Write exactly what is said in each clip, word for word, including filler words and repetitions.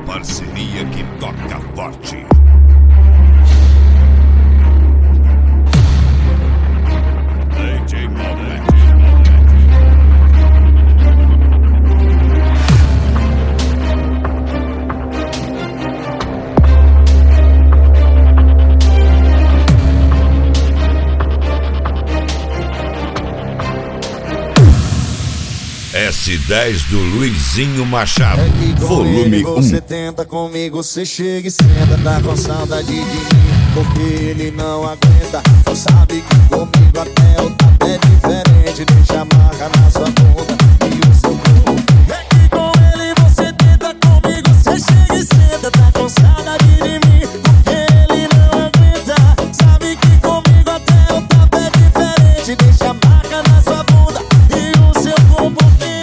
parceria que toca forte. D J Malbec. S dez do Luizinho Machado, é que volume um. Você tenta comigo, você chega e senta, tá com saudade de mim, porque ele não aguenta. Sabe que comigo até o tato é diferente, deixa a marca na sua bunda e o seu corpo. É que com ele você tenta comigo, você chega e senta, tá com saudade de mim, porque ele não aguenta. Sabe que comigo até o tato é diferente, deixa a marca na sua bunda e o seu corpo.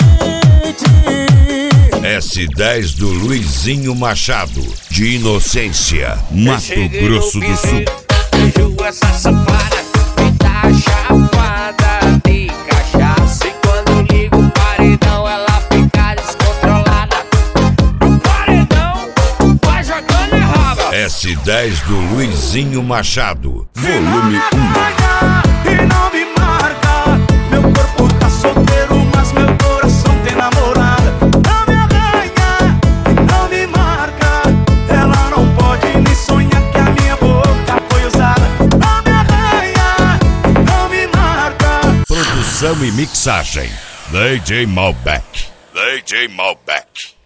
S dez do Luizinho Machado, de Inocência, Mato Grosso do Sul. Vejo essa safada que tá chapada de cachaça, e quando ligo o paredão ela fica descontrolada. O paredão vai jogando e raba. S dez do Luizinho Machado, volume um. E não me marca, meu corpo tá solteiro, mas meu coração tem namorada. Não me arranha, não me marca, ela não pode nem sonhar que a minha boca foi usada. Não me arranha, não me marca. Produção e mixagem, D J Malbec. D J Malbec.